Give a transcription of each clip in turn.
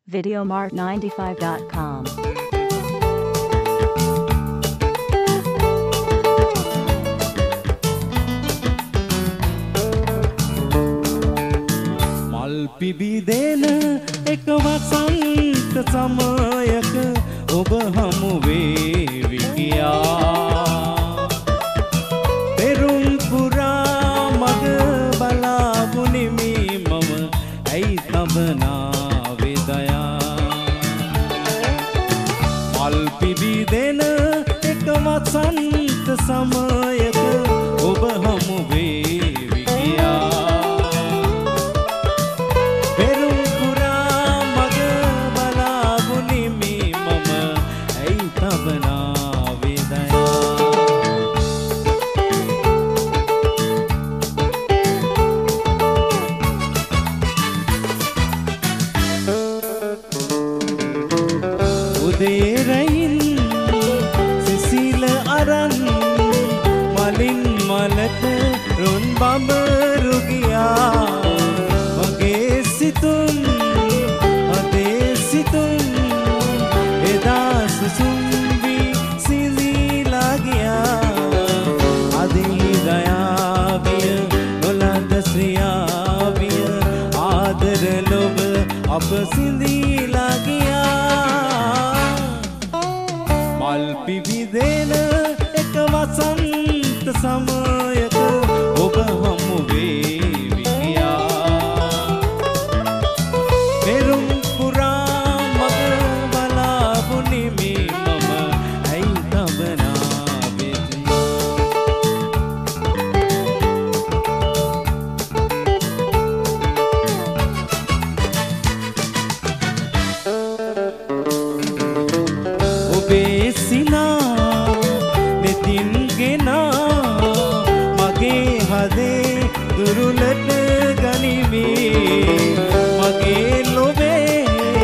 Videomart95.com. මල් පිබිදෙන එක වසන්ත සමයක ඔබ හමු වේවි කියා පෙරුම් පුරා මග බලාගුනිමි මම ඇයි තබනා වේදයා මල් පිබිදෙන එක වසන්ත සමයක ඔබ හමු වේවි කියා උදේරයින් සිසිල අරන් මලින් මලට රොන් බඹරු ගියා මගේ සිතුම් අදේ සිතුම් එදා සුසුම් වී සිඳීලා ගියා අදී දයාවිය නොලද ශ්‍රියාවිය ආදර ලොබ අප සිඳීලා ගියා මල් පිබිදෙන එක වසන්ත සමයක ඔබ හමු වේවි කියා පෙරුම් පුරා මග බලාපුනිමි මම ඇයි තබනා වෙතියා ඔබේ සිනා නෙතින් ගෙනා මගේ හදේ දුරුලට ගනිමි මගේ ලොවේ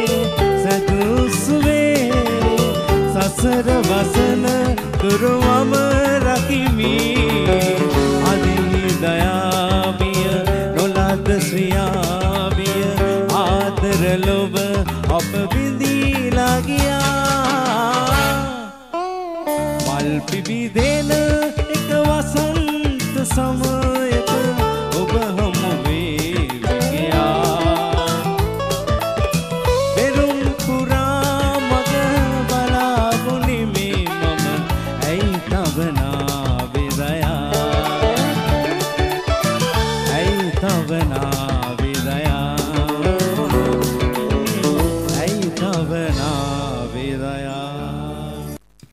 සදුසුවේ සසර වසන දුරුවම රකිමි අදී දයාවිය නොලද ශ්‍රියාවිය ආදර ලොව අප බිඳීලා ගියා මල් පිබිදෙන එක වසන්ත සමයක ඔබ හමු වේවි කියා පෙරුම් පුරා මග බලාගුනිමි මම ඇයි තබනා වේදයා ඇයි තබනා වේදයා ඇයි තබනා වේදයා